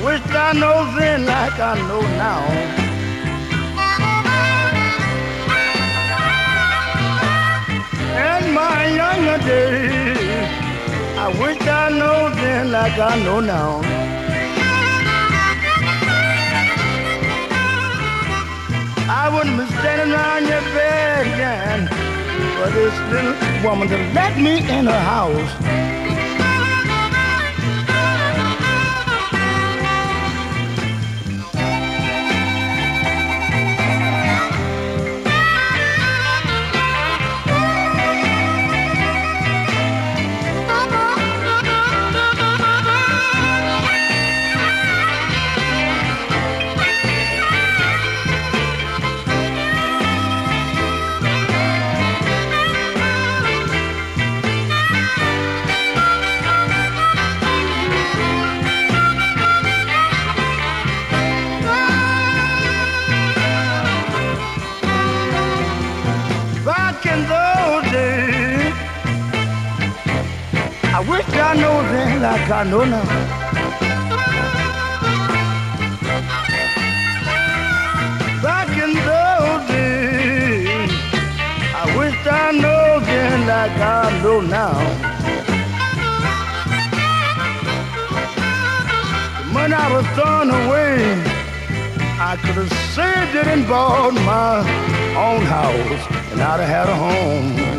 wish I know then like I know now. In my younger days, I wish I know then like I know now. I wouldn't be standing around your bed again for this little woman to let me in her house. I wish I know then like I know now. Back in those days, I wish I know then like I know now. The money I was throwing away, I could have saved it and bought my own house, and I'd have had a home.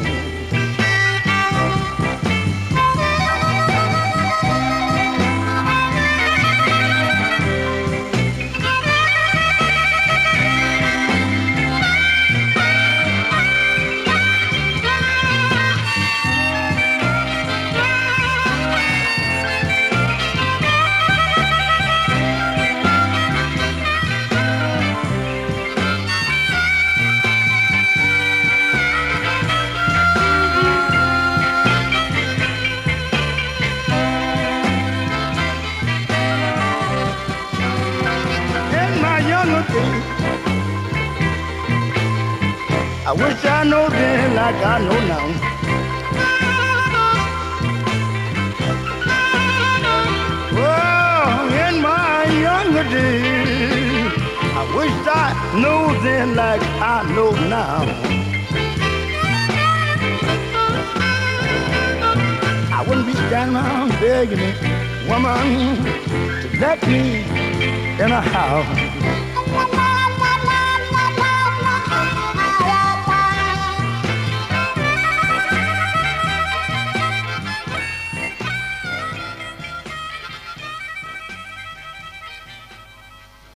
I wish I know then like I know now. Well, in my younger days, I wish I knew then like I know now. I wouldn't be standing around begging a woman to let me in a house.